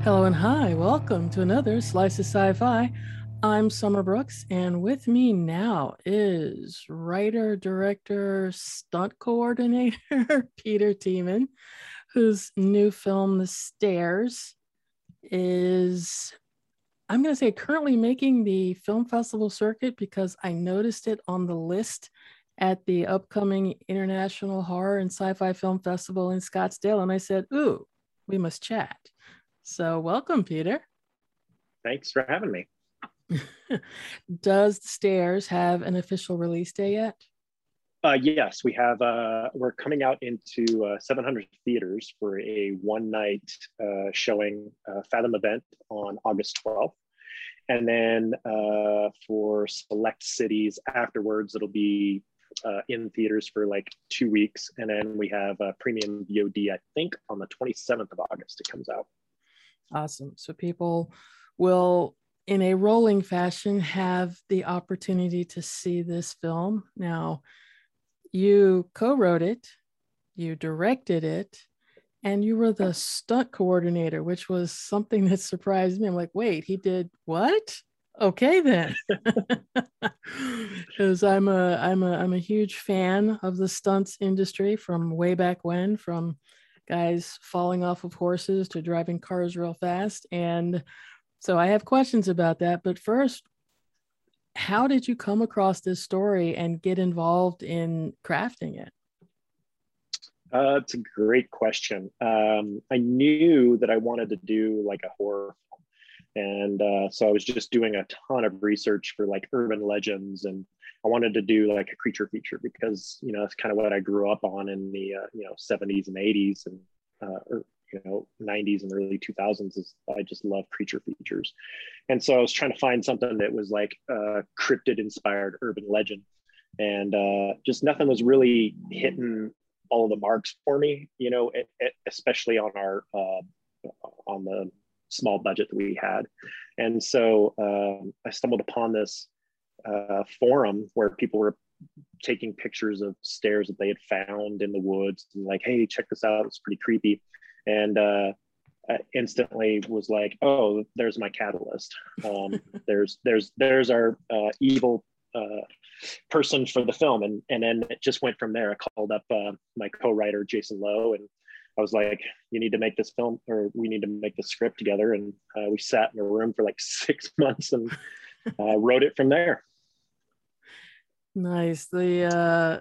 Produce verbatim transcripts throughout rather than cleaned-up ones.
Hello and hi, welcome to another Slice of Sci-Fi. I'm Summer Brooks, and with me now is writer, director, stunt coordinator Peter Tiemann, whose new film, The Stairs, is, I'm going to say, currently making the film festival circuit because I noticed it on the list at the upcoming International Horror and Sci-Fi Film Festival in Scottsdale, and I said, ooh, we must chat. So welcome, Peter. Thanks for having me. Does The Stairs have an official release day yet? Uh, yes, we have. Uh, we're coming out into uh, seven hundred theaters for a one night uh, showing uh, Fathom event on August twelfth. And then uh, for select cities afterwards, it'll be uh, in theaters for like two weeks. And then we have a premium V O D, I think, on the twenty-seventh of August, it comes out. Awesome. So people will, in a rolling fashion, have the opportunity to see this film. Now, you co-wrote it, you directed it, and you were the stunt coordinator, which was something that surprised me. I'm like, wait, he did what? Okay, then. Because I'm a I'm a I'm a huge fan of the stunts industry from way back when, from guys falling off of horses to driving cars real fast. And so I have questions about that. But first, how did you come across this story and get involved in crafting it? Uh, it's a great question. Um, I knew that I wanted to do like a horror film. And uh, so I was just doing a ton of research for like urban legends. And I wanted to do like a creature feature because, you know, that's kind of what I grew up on in the, uh, you know, seventies and eighties and, uh, or, you know, nineties and early two thousands is I just love creature features. And so I was trying to find something that was like a cryptid inspired urban legend. And uh, just nothing was really hitting all of the marks for me, you know, it, it, especially on our uh, on the small budget that we had. And so um, I stumbled upon this uh, forum where people were taking pictures of stairs that they had found in the woods and like, hey, check this out, it's pretty creepy. And uh, I instantly was like, oh, there's my catalyst. Um, there's there's there's our uh, evil uh, person for the film, and and then it just went from there. I called up uh, my co-writer Jason Lowe, and I was like, you need to make this film, or we need to make the script together. And uh, we sat in a room for like six months and uh, wrote it from there. Nice. The uh,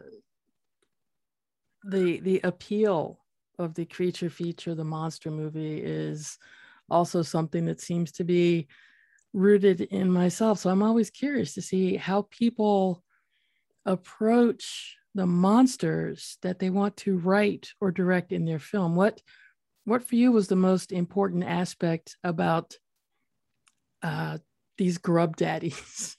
the the appeal of the creature feature, the monster movie, is also something that seems to be rooted in myself. So I'm always curious to see how people approach the monsters that they want to write or direct in their film. What what for you was the most important aspect about uh, these grub daddies?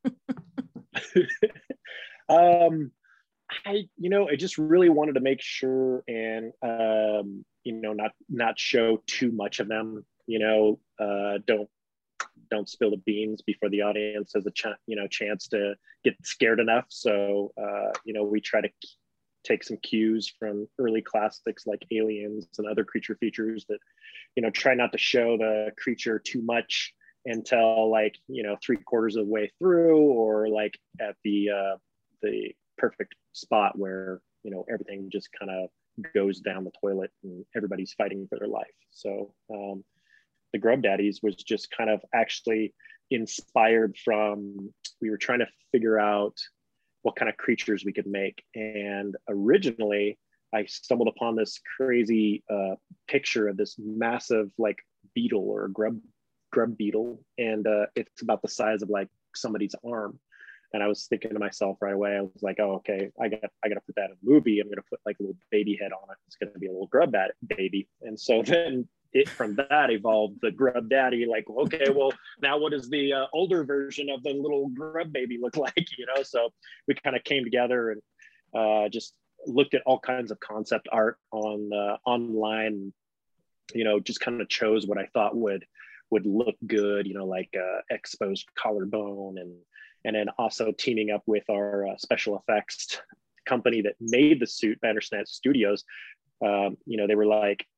um, I, you know, I just really wanted to make sure and, um, you know, not not show too much of them. You know, uh, don't don't spill the beans before the audience has a ch- you know chance to get scared enough. So uh, you know, we try to take some cues from early classics like Aliens and other creature features that, you know, try not to show the creature too much until like, you know, three quarters of the way through, or like at the uh, the perfect spot where, you know, everything just kind of goes down the toilet and everybody's fighting for their life. So um, the Grub Daddies was just kind of actually inspired from, we were trying to figure out what kind of creatures we could make. And originally I stumbled upon this crazy uh, picture of this massive like beetle or grub grub beetle. And uh, it's about the size of like somebody's arm. And I was thinking to myself right away, I was like, oh, okay, I got I got to put that in a movie. I'm going to put like a little baby head on it. It's going to be a little grub baby. And so then it from that evolved the Grub Daddy. Like, okay, well, now what does the uh, older version of the little grub baby look like? You know, so we kind of came together and uh, just looked at all kinds of concept art on uh, online. You know, just kind of chose what I thought would would look good. You know, like uh, exposed collarbone, and and then also teaming up with our uh, special effects company that made the suit, Bandersnatch Studios. Um, you know, they were like,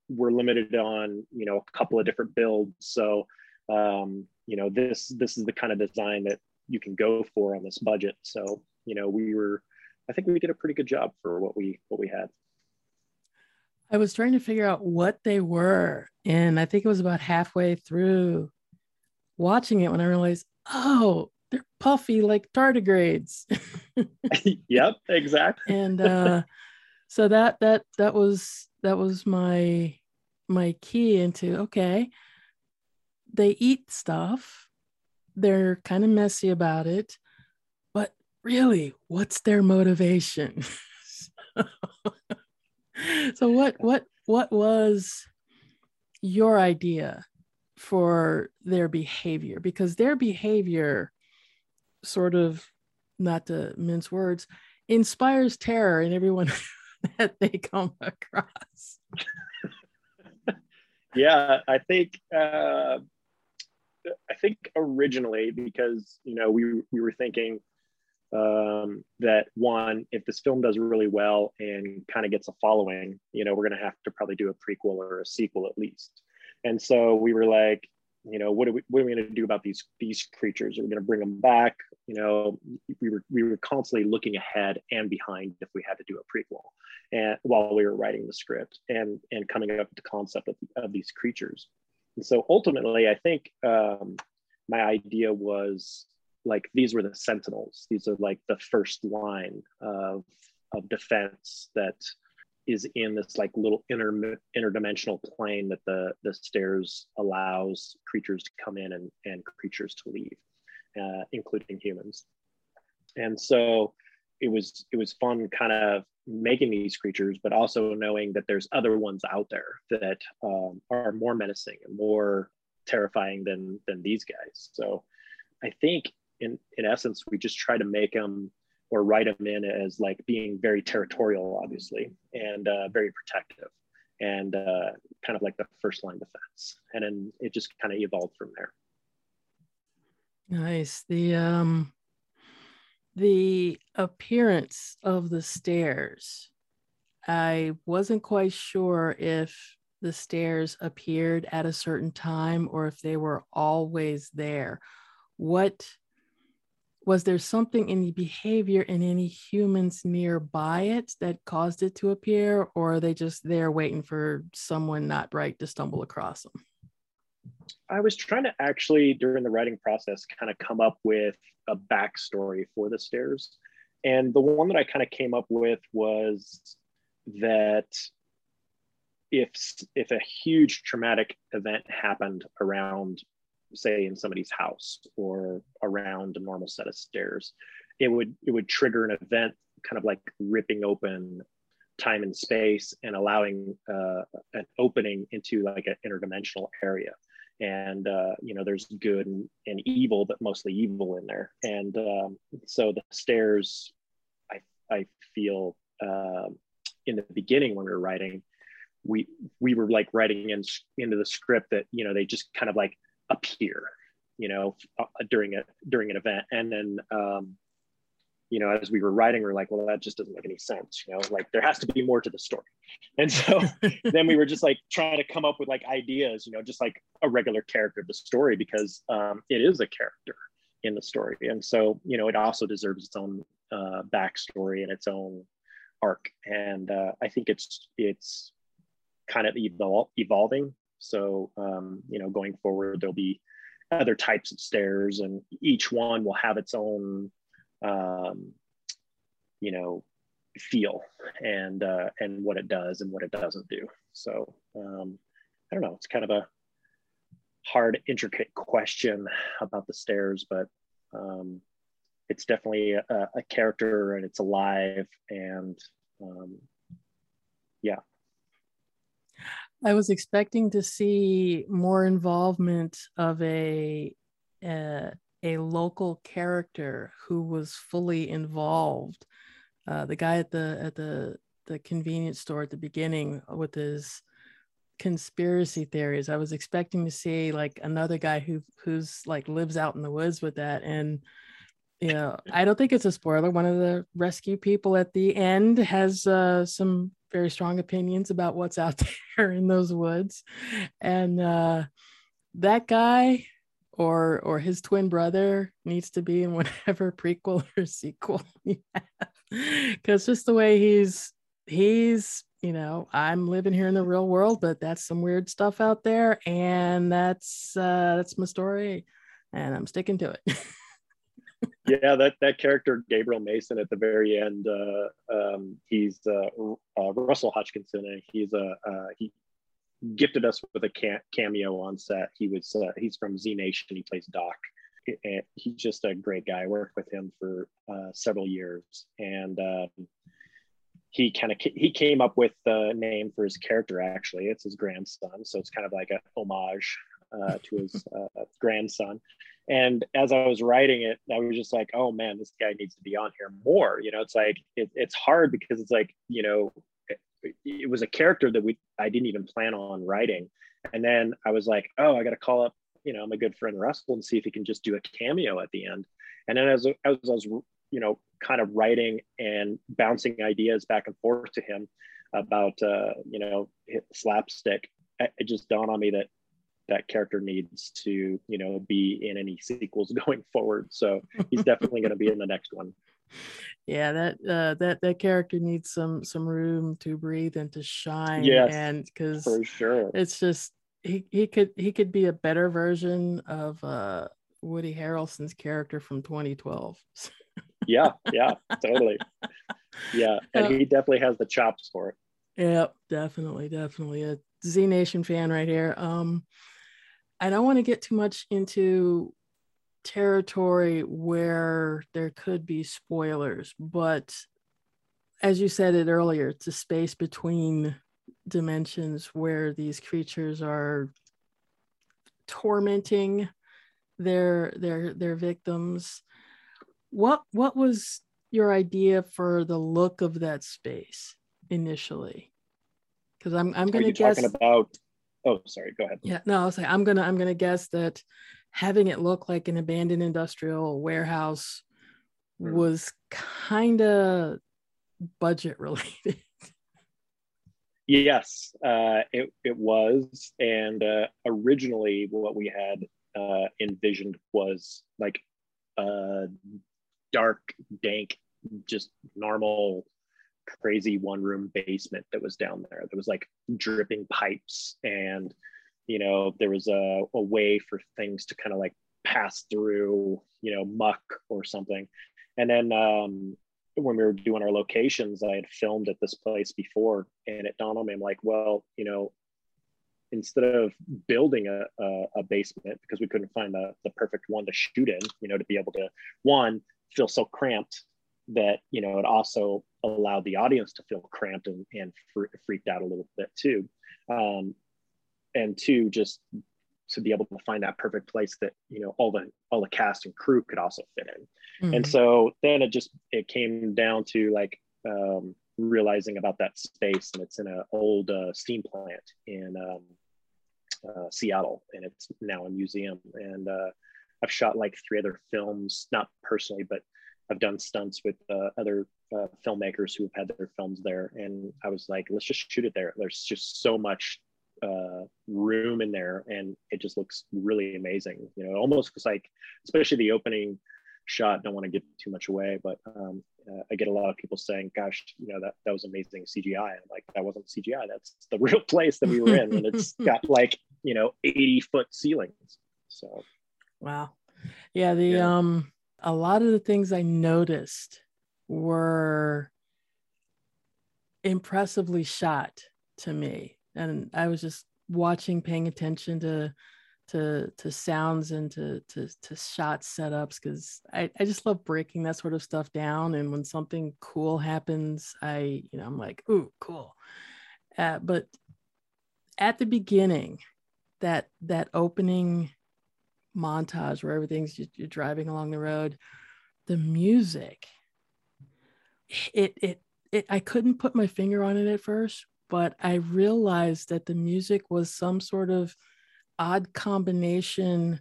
we're limited on, you know, a couple of different builds. So, um, you know, this, this is the kind of design that you can go for on this budget. So, you know, we were, I think we did a pretty good job for what we, what we had. I was trying to figure out what they were. And I think it was about halfway through watching it when I realized, oh, they're puffy like tardigrades. Yep, exactly. And uh, so that that that was that was my my key into, okay, they eat stuff. They're kind of messy about it, but really, what's their motivation? So what what what was your idea for their behavior? Because their behavior sort of, not to mince words, inspires terror in everyone that they come across. Yeah, I think uh, I think originally, because you know we we were thinking um, that one, if this film does really well and kind of gets a following, you know, we're going to have to probably do a prequel or a sequel at least. And so we were like, you know, what are we, what are we going to do about these these creatures? Are we going to bring them back? You know, we were we were constantly looking ahead and behind if we had to do a prequel, and while we were writing the script and and coming up with the concept of, of these creatures. And so ultimately, I think um, my idea was, like, these were the sentinels. These are like the first line of of defense that is in this like little inter interdimensional plane that the the stairs allows creatures to come in and and creatures to leave, uh, including humans. And so it was it was fun kind of making these creatures, but also knowing that there's other ones out there that um, are more menacing and more terrifying than than these guys. So I think in in essence, we just try to make them or write them in as like being very territorial, obviously, and uh, very protective, and uh, kind of like the first line defense. And then it just kind of evolved from there. Nice. The um the appearance of the stairs. I wasn't quite sure if the stairs appeared at a certain time or if they were always there. What was there something in the behavior in any humans nearby it that caused it to appear, or are they just there waiting for someone not bright to stumble across them? I was trying to actually, during the writing process, kind of come up with a backstory for the stairs. And the one that I kind of came up with was that if if a huge traumatic event happened around, say, in somebody's house or around a normal set of stairs, it would it would trigger an event, kind of like ripping open time and space and allowing uh, an opening into like an interdimensional area. And uh, you know, there's good and, and evil, but mostly evil in there. And um, so the stairs, I I feel uh, in the beginning when we were writing, we we were like writing in into the script that, you know, they just kind of like appear, you know, uh, during a during an event. And then um you know, as we were writing, we we're like, well, that just doesn't make any sense, you know, like there has to be more to the story. And so then we were just like trying to come up with like ideas, you know, just like a regular character of the story, because um it is a character in the story. And so, you know, it also deserves its own uh backstory and its own arc. And uh I think it's it's kind of evol- evolving. So, um, you know, going forward, there'll be other types of stairs, and each one will have its own, um, you know, feel and uh, and what it does and what it doesn't do. So, um, I don't know. It's kind of a hard, intricate question about the stairs, but um, it's definitely a, a character, and it's alive, and um, yeah. I was expecting to see more involvement of a, a, a local character who was fully involved. Uh, the guy at the at the the convenience store at the beginning with his conspiracy theories. I was expecting to see like another guy who who's like lives out in the woods with that. And yeah, I don't think it's a spoiler. One of the rescue people at the end has uh, some very strong opinions about what's out there in those woods. And uh, that guy or or his twin brother needs to be in whatever prequel or sequel you have. Because just the way he's he's you know, I'm living here in the real world, but that's some weird stuff out there, and that's uh that's my story, and I'm sticking to it. Yeah, that that character Gabriel Mason at the very end, uh, um, he's uh, uh, Russell Hutchinson, and he's a uh, uh, he gifted us with a cam- cameo on set. He was uh, he's from Z Nation. He plays Doc, and he's just a great guy. I worked with him for uh, several years, and um, he kind of he came up with the name for his character. Actually, it's his grandson, so it's kind of like a homage uh, to his uh, grandson. And as I was writing it, I was just like, oh man, this guy needs to be on here more. You know, it's like it, it's hard because it's like, you know, it, it was a character that we I didn't even plan on writing. And then I was like, oh, I got to call up, you know, my good friend Russell and see if he can just do a cameo at the end. And then as, as I was, you know, kind of writing and bouncing ideas back and forth to him about, uh, you know, slapstick, it just dawned on me that that character needs to, you know, be in any sequels going forward. So he's definitely going to be in the next one. Yeah, that uh, that that character needs some some room to breathe and to shine. Yes, and because for sure, it's just he he could he could be a better version of uh, Woody Harrelson's character from twenty twelve. yeah, yeah, totally. Yeah, and uh, he definitely has the chops for it. Yeah, definitely, definitely a Z Nation fan right here. Um, I don't want to get too much into territory where there could be spoilers, but as you said it earlier, it's a space between dimensions where these creatures are tormenting their their their victims. What what was your idea for the look of that space initially? Because I'm I'm gonna guess talking about oh sorry, go ahead. Yeah, no, I was like, I'm gonna I'm gonna guess that having it look like an abandoned industrial warehouse mm. was kind of budget related. Yes, uh, it it was, and uh, originally what we had uh, envisioned was like a dark, dank, just normal, crazy one room basement that was down there. There was like dripping pipes, and you know there was a, a way for things to kind of like pass through, you know, muck or something. And then um, when we were doing our locations, I had filmed at this place before, and it dawned on me, I'm like, well, you know, instead of building a, a, a basement because we couldn't find the, the perfect one to shoot in, you know, to be able to, one, feel so cramped that, you know, it also allowed the audience to feel cramped and, and fr- freaked out a little bit too. Um, and two, just to be able to find that perfect place that, you know, all the all the cast and crew could also fit in. Mm-hmm. And so then it just it came down to like um, realizing about that space, and it's in an old uh, steam plant in um, uh, Seattle, and it's now a museum. And uh, I've shot like three other films, not personally, but I've done stunts with uh, other uh, filmmakers who have had their films there. And I was like, let's just shoot it there. There's just so much uh, room in there, and it just looks really amazing. You know, it almost looks like, especially the opening shot, don't want to give too much away, but um, uh, I get a lot of people saying, gosh, you know, that, that was amazing C G I. I'm like, that wasn't C G I. That's the real place that we were in. And it's got like, you know, eighty foot ceilings. So. Wow. Yeah. The, yeah. um, a lot of the things I noticed were impressively shot to me. And I was just watching, paying attention to to to sounds and to to, to shot setups, because I, I just love breaking that sort of stuff down. And when something cool happens, I, you know, I'm like, ooh, cool. Uh, but at the beginning, that that opening montage where everything's you're driving along the road, the music, it it it I couldn't put my finger on it at first, but I realized that the music was some sort of odd combination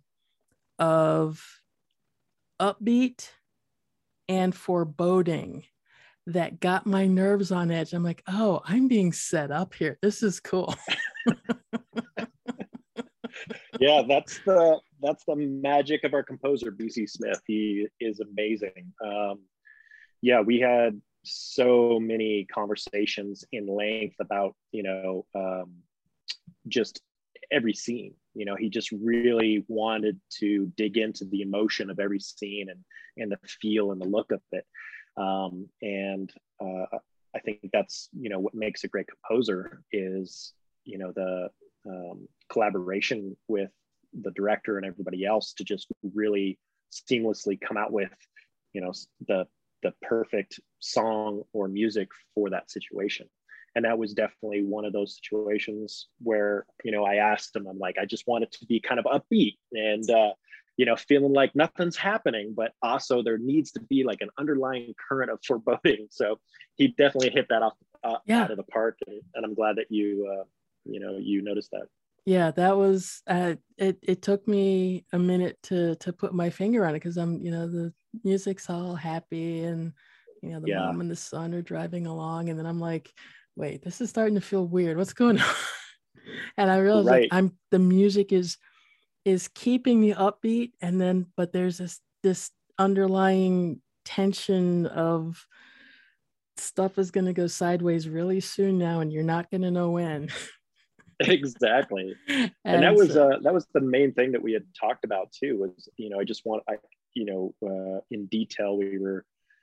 of upbeat and foreboding that got my nerves on edge. I'm like, oh, I'm being set up here. This is cool. Yeah, that's the that's the magic of our composer, B C Smith. He is amazing. Um, yeah, we had so many conversations in length about, you know, um, just every scene. You know, he just really wanted to dig into the emotion of every scene and and the feel and the look of it. Um, and uh, I think that's, you know, what makes a great composer is, you know, the um, collaboration with the director and everybody else to just really seamlessly come out with, you know, the the perfect song or music for that situation. And that was definitely one of those situations where, you know, I asked him, I'm like, I just want it to be kind of upbeat and, uh, you know, feeling like nothing's happening, but also there needs to be like an underlying current of foreboding. So he definitely hit that off uh, Yeah. out of the park. And, and I'm glad that you, uh, you know, you noticed that. Yeah, that was uh, it. It took me a minute to to put my finger on it because I'm, you know, the music's all happy and, you know, the Yeah. mom and the son are driving along, and then I'm like, wait, this is starting to feel weird. What's going on? And I realized like Right. I'm the music is is keeping me upbeat, and then but there's this this underlying tension of stuff is going to go sideways really soon now, and you're not going to know when. Exactly. And that And was so, uh that was the main thing that we had talked about too, was, you know, I just want I you know uh in detail we were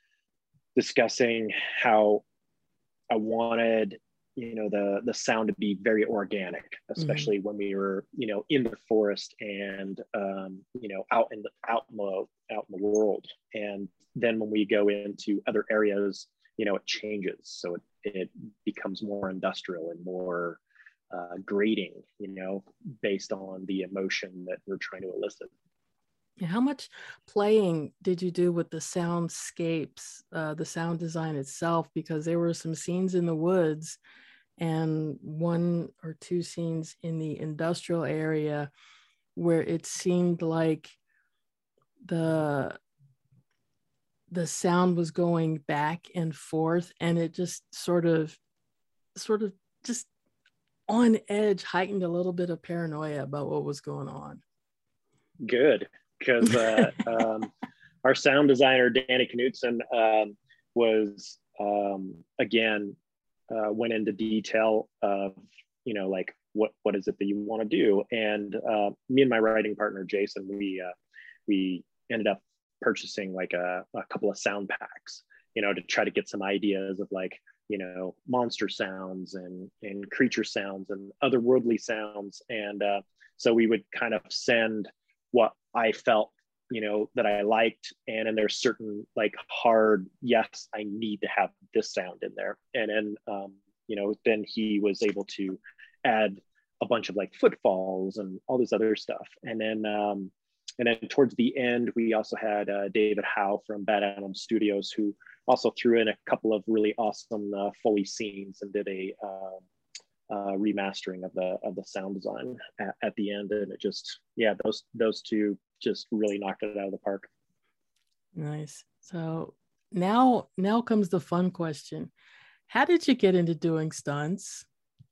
discussing how I wanted, you know, the the sound to be very organic, mhm. especially when we were, you know, in the forest and um, you know, out in the out in the out in the world. And then when we go into other areas, you know, it changes. So it, it becomes more industrial and more uh, grating, you know, based on the emotion that we're trying to elicit. How much playing did you do with the soundscapes, uh, the sound design itself? Because there were some scenes in the woods and one or two scenes in the industrial area where it seemed like the the sound was going back and forth, and it just sort of sort of just on edge, heightened a little bit of paranoia about what was going on. Good, because uh, um, our sound designer Danny Knutson um, was um, again uh, went into detail of, you know, like what what is it that you want to do, and uh, me and my writing partner Jason, we uh, we ended up purchasing like a, a couple of sound packs, you know, to try to get some ideas of like, you know, monster sounds and and creature sounds and otherworldly sounds. And uh, so we would kind of send what I felt, you know, that I liked, and then there's certain like hard, yes, I need to have this sound in there. And then um, you know, then he was able to add a bunch of like footfalls and all this other stuff. And then um, and then towards the end, we also had uh, David Howe from Bad Animal Studios, who also threw in a couple of really awesome uh, Foley scenes and did a um, uh, remastering of the of the sound design at, at the end. And it just, yeah, those those two just really knocked it out of the park. Nice. So now now comes the fun question. How did you get into doing stunts?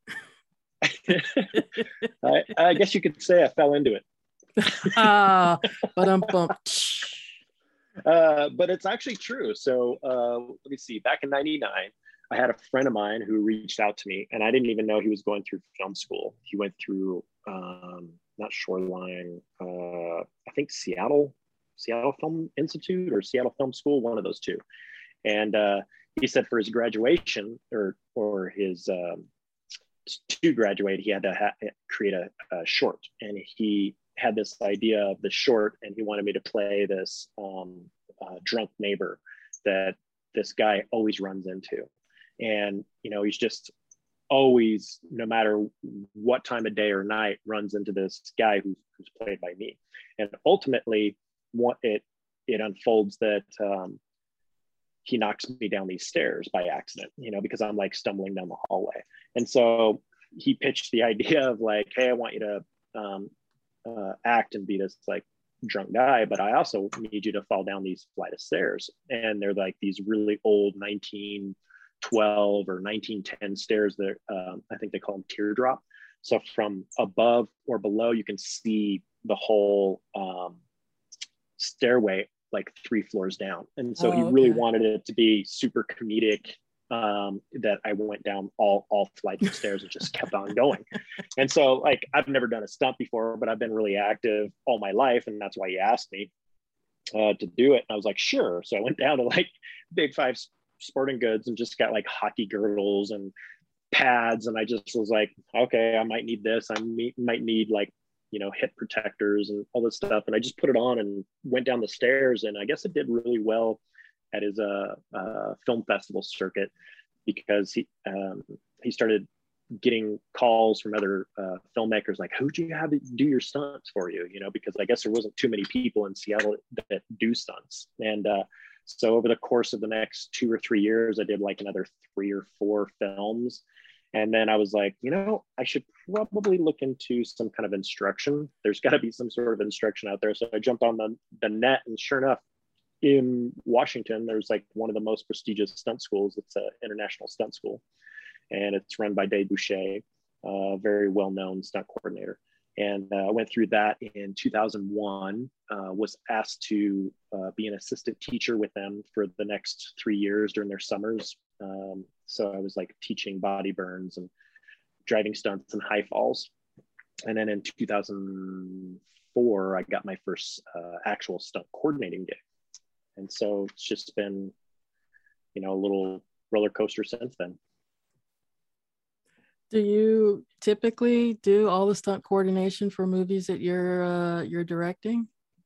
I, I guess you could say I fell into it. Ah, but I'm bumped. Uh, but it's actually true. So uh, let me see. Back in ninety-nine, I had a friend of mine who reached out to me, and I didn't even know he was going through film school. He went through um, not Shoreline, uh, I think Seattle, Seattle Film Institute or Seattle Film School, one of those two. And uh, he said for his graduation or or his um, to graduate, he had to ha- create a, a short, and he had this idea of the short, and he wanted me to play this um, uh, drunk neighbor that this guy always runs into. And, you know, he's just always, no matter what time of day or night, runs into this guy who's, who's played by me. And ultimately, what it, it unfolds that um, he knocks me down these stairs by accident, you know, because I'm like stumbling down the hallway. And so he pitched the idea of like, hey, I want you to um, uh, act and be this like drunk guy, but I also need you to fall down these flight of stairs. And they're like these really old nineteen twelve or nineteen ten stairs that um, I think they call them teardrop. So from above or below, you can see the whole um, stairway like three floors down. And so Oh, he really okay. wanted it to be super comedic, um, that I went down all all flights of stairs and just kept on going. And so like I've never done a stunt before, but I've been really active all my life, and that's why he asked me uh, to do it. And I was like, sure. So I went down to like Big Five Sporting Goods and just got like hockey girdles and pads, and I just was like, okay, I might need this. I might need like, you know, hip protectors and all this stuff. And I just put it on and went down the stairs, and I guess it did really well at his uh, uh, film festival circuit, because he um, he started getting calls from other uh, filmmakers like, who do you have to do your stunts for you? You know, because I guess there wasn't too many people in Seattle that do stunts. And uh, so over the course of the next two or three years, I did like another three or four films. And then I was like, you know, I should probably look into some kind of instruction. There's got to be some sort of instruction out there. So I jumped on the, the net, and sure enough, in Washington, there's like one of the most prestigious stunt schools. It's an international stunt school, and it's run by Dave Boucher, a very well-known stunt coordinator. And uh, I went through that in two thousand one, uh, was asked to uh, be an assistant teacher with them for the next three years during their summers. Um, so I was like teaching body burns and driving stunts and high falls. And then in two thousand four, I got my first uh, actual stunt coordinating gig. And so it's just been, you know, a little roller coaster since then. Do you typically do all the stunt coordination for movies that you're uh, you're directing?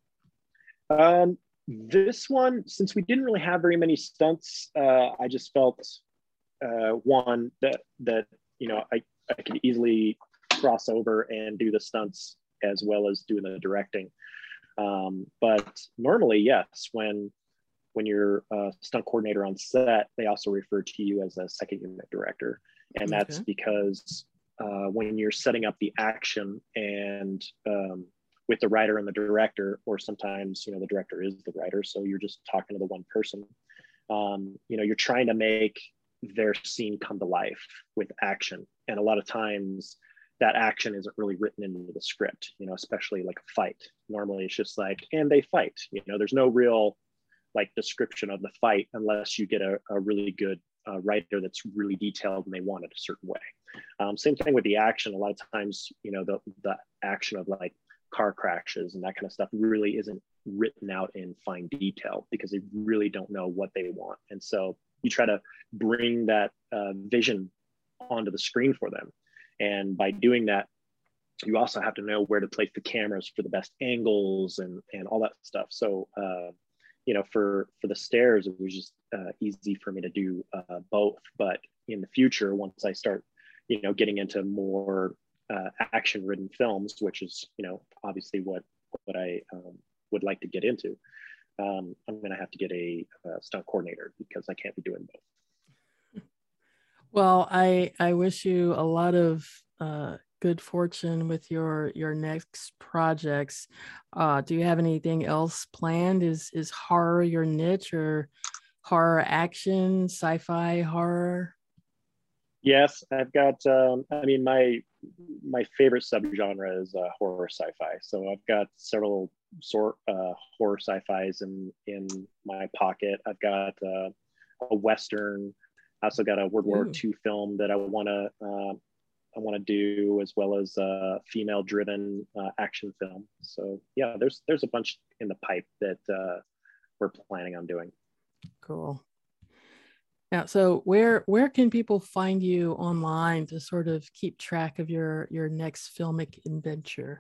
Um, this one, since we didn't really have very many stunts, uh, I just felt uh, one that that you know I I could easily cross over and do the stunts as well as doing the directing. Um, but normally, yes, when when you're a stunt coordinator on set, they also refer to you as a second unit director. And that's Okay. because uh, when you're setting up the action and um, with the writer and the director, or sometimes, you know, the director is the writer, so you're just talking to the one person, um, you know, you're trying to make their scene come to life with action. And a lot of times that action isn't really written into the script, you know, especially like a fight. Normally it's just like, and they fight, you know, there's no real like description of the fight unless you get a, a really good uh, writer that's really detailed and they want it a certain way. Um, same thing with the action. A lot of times, you know, the, the action of like car crashes and that kind of stuff really isn't written out in fine detail because they really don't know what they want. And so you try to bring that uh, vision onto the screen for them. And by doing that, you also have to know where to place the cameras for the best angles and, and all that stuff. So, uh, you know, for, for the stairs, it was just uh, easy for me to do uh, both. But in the future, once I start, you know, getting into more uh, action-ridden films, which is, you know, obviously what, what I um, would like to get into, um, I'm going to have to get a, a stunt coordinator because I can't be doing both. Well, I I wish you a lot of uh, good fortune with your your next projects. Uh, do you have anything else planned? Is is horror your niche, or horror action, sci-fi horror? Yes, I've got. Um, I mean, my my favorite subgenre is uh, horror sci-fi. So I've got several sort uh, horror sci-fis in in my pocket. I've got uh, a western. I also got a World War Ooh. Two film that I want to uh, I want to do, as well as a female-driven uh, action film. So yeah, there's there's a bunch in the pipe that uh, we're planning on doing. Cool. Now, so where where can people find you online to sort of keep track of your your next filmic adventure?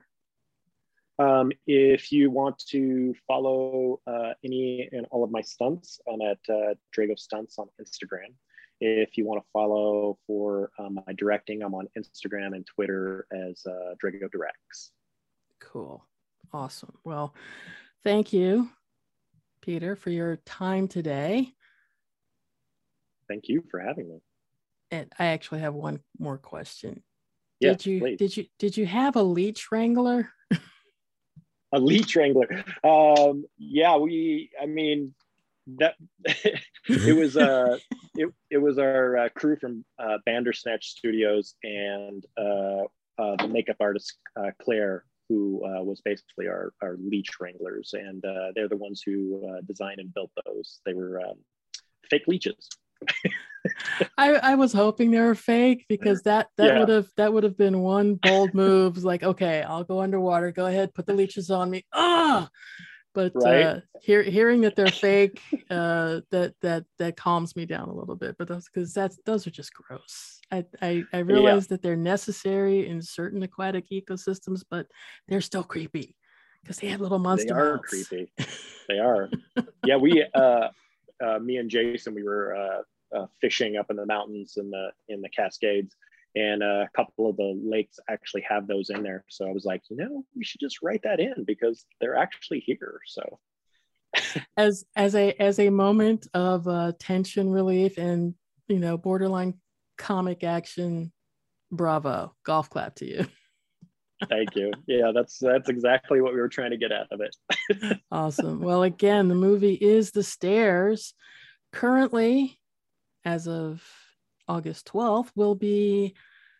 Um, if you want to follow uh, any and all of my stunts, I'm at uh, Drago Stunts on Instagram. If you want to follow for um, my directing, I'm on Instagram and Twitter as uh, Drago Directs. Cool. Awesome. Well, thank you, Peter, for your time today. Thank you for having me. And I actually have one more question. Yes, Did you please. did you did you have a leech wrangler? a leech wrangler. Um, yeah, we. I mean, that it was uh it, it was our uh, crew from uh, Bandersnatch Studios and uh, uh, the makeup artist uh, Claire, who uh, was basically our our leech wranglers, and uh, they're the ones who uh, designed and built those. They were um, fake leeches. I, I was hoping they were fake because that that Yeah. would have that would have been one bold move. Like, okay, I'll go underwater. Go ahead, put the leeches on me. Ah, but Right. uh, hear, hearing that they're fake, uh, that that that calms me down a little bit. But those because that's those are just gross. I I, I realize Yeah. that they're necessary in certain aquatic ecosystems, but they're still creepy because they have little monster They are mouths. creepy. They are. Yeah, we uh, uh, me and Jason, we were uh, uh, fishing up in the mountains in the in the Cascades, and uh, a couple of the lakes actually have those in there. So I was like, you know, we should just write that in because they're actually here. So as as a as a moment of uh, tension relief and you know borderline comic action, bravo, golf clap to you. thank you. Yeah, that's that's exactly what we were trying to get out of it. Awesome. Well, again, the movie is The Stairs. Currently, as of August twelfth, will be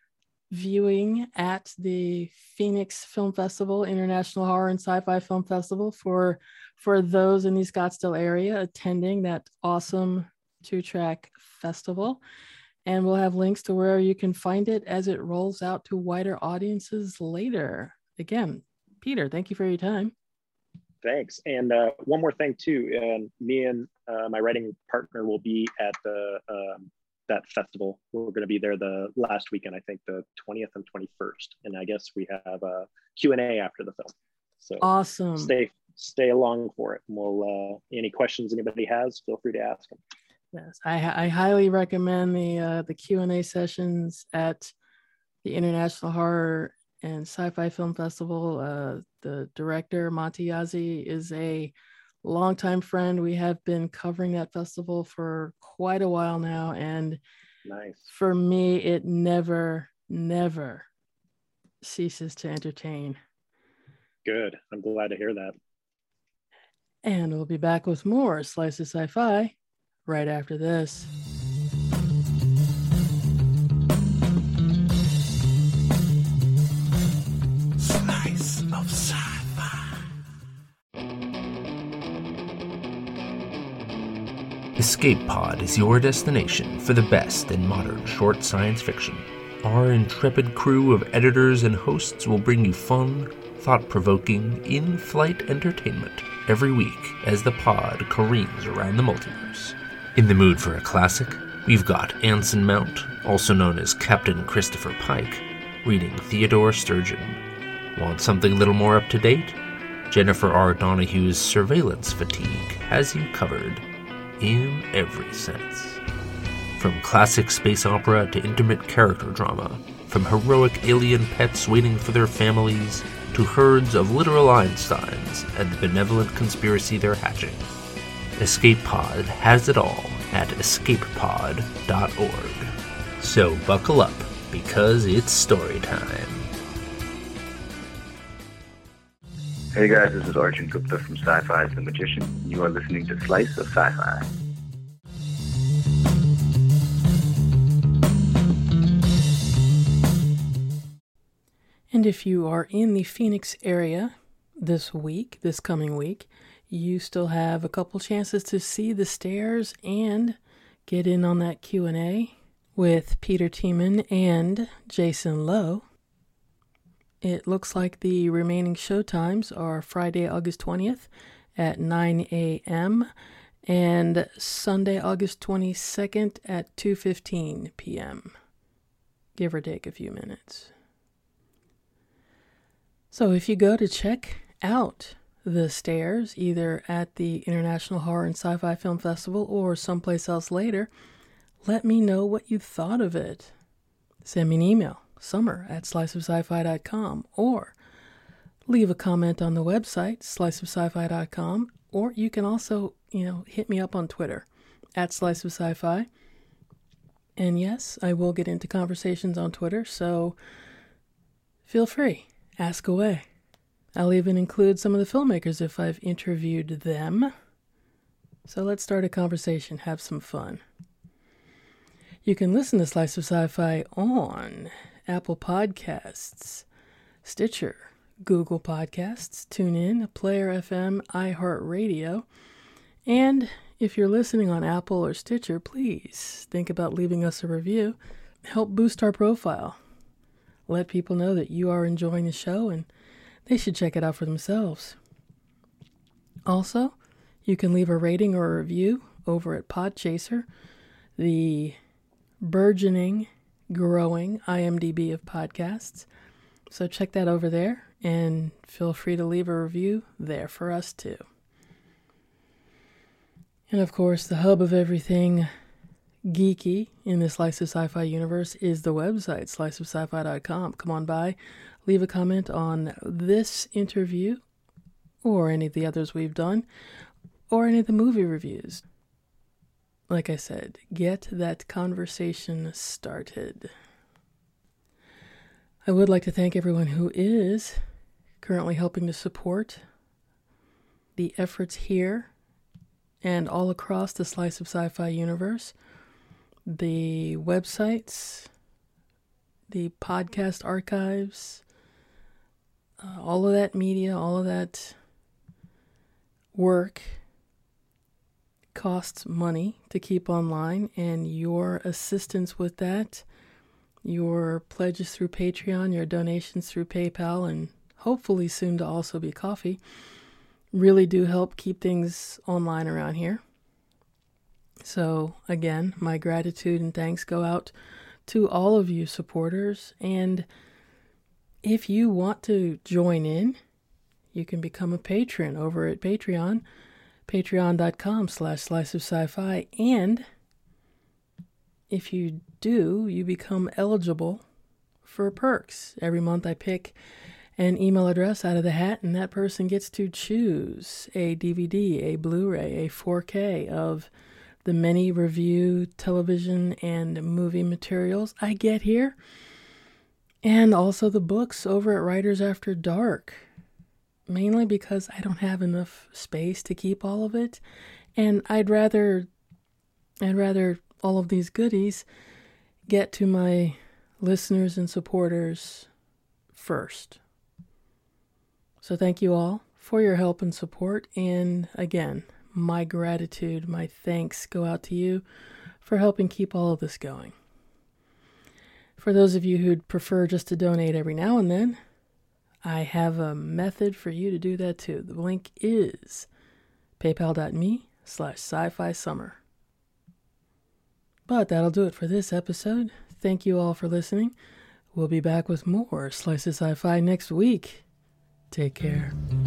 viewing at the Phoenix Film Festival, International Horror and Sci-Fi Film Festival, for for those in the Scottsdale area attending that awesome two-track festival. And we'll have links to where you can find it as it rolls out to wider audiences later. Again, Peter, thank you for your time. Thanks. And uh, one more thing too, um, me and uh, my writing partner will be at the um, that festival. We're going to be there the last weekend, I think the twentieth and twenty-first. And I guess we have a Q and A after the film. So awesome. Stay stay along for it. And we'll uh, any questions anybody has, feel free to ask them. Yes, I, I highly recommend the uh, the Q and A sessions at the International Horror and Sci-Fi Film Festival. Uh, the director, Monty Yazzie, is a longtime friend. We have been covering that festival for quite a while now. And nice. For me, it never, never ceases to entertain. Good. I'm glad to hear that. And we'll be back with more Slice of Sci-Fi right after this. Slice of Sci-Fi. Escape Pod is your destination for the best in modern short science fiction. Our intrepid crew of editors and hosts will bring you fun, thought-provoking, in-flight entertainment every week as the pod careens around the multiverse. In the mood for a classic, we've got Anson Mount, also known as Captain Christopher Pike, reading Theodore Sturgeon. Want something a little more up-to-date? Jennifer R. Donohue's Surveillance Fatigue has you covered in every sense. From classic space opera to intimate character drama, from heroic alien pets waiting for their families to herds of literal Einsteins and the benevolent conspiracy they're hatching. Escape Pod has it all at escape pod dot org. So buckle up, because it's story time. Hey guys, this is Arjun Gupta from Sci-Fi The Magician. You are listening to Slice of Sci-Fi. And if you are in the Phoenix area this week, this coming week, you still have a couple chances to see The Stairs and get in on that Q and A with Peter Tiemann and Jason Lowe. It looks like the remaining show times are Friday, August twentieth at nine a.m. and Sunday, August twenty-second at two fifteen p.m., give or take a few minutes. So if you go to check out The Stairs, either at the International Horror and Sci-Fi Film Festival or someplace else later, let me know what you thought of it. Send me an email, summer at slice of sci fi dot com, or leave a comment on the website, slice of sci fi dot com, or you can also, you know, hit me up on Twitter, at slice of sci fi. And yes, I will get into conversations on Twitter, so feel free. Ask away. I'll even include some of the filmmakers if I've interviewed them. So let's start a conversation, have some fun. You can listen to Slice of Sci-Fi on Apple Podcasts, Stitcher, Google Podcasts, TuneIn, Player F M, iHeartRadio. And if you're listening on Apple or Stitcher, please think about leaving us a review. Help boost our profile. Let people know that you are enjoying the show and they should check it out for themselves. Also, you can leave a rating or a review over at Podchaser, the burgeoning, growing I M D B of podcasts. So check that over there and feel free to leave a review there for us too. And of course, the hub of everything geeky in the Slice of Sci-Fi universe is the website, slice of sci fi dot com. Come on by, leave a comment on this interview or any of the others we've done, or any of the movie reviews. Like I said, get that conversation started. I would like to thank everyone who is currently helping to support the efforts here and all across the Slice of Sci-Fi universe. The websites, the podcast archives, uh, all of that media, all of that work costs money to keep online, and your assistance with that, your pledges through Patreon, your donations through PayPal, and hopefully soon to also be coffee, really do help keep things online around here. So again, my gratitude and thanks go out to all of you supporters. And if you want to join in, you can become a patron over at Patreon, patreon.com slash slice of sci-fi. And if you do, you become eligible for perks. Every month I pick an email address out of the hat, and that person gets to choose a D V D, a Blu-ray, a four K of the many review, television, and movie materials I get here, and also the books over at Writers After Dark, mainly because I don't have enough space to keep all of it, and I'd rather, I'd rather all of these goodies get to my listeners and supporters first. So thank you all for your help and support, and again, my gratitude, my thanks go out to you for helping keep all of this going. For those of you who'd prefer just to donate every now and then, I have a method for you to do that too. The link is paypal.me slash sci-fi summer. But that'll do it for this episode. Thank you all for listening. We'll be back with more Slice of Sci-Fi next week. Take care.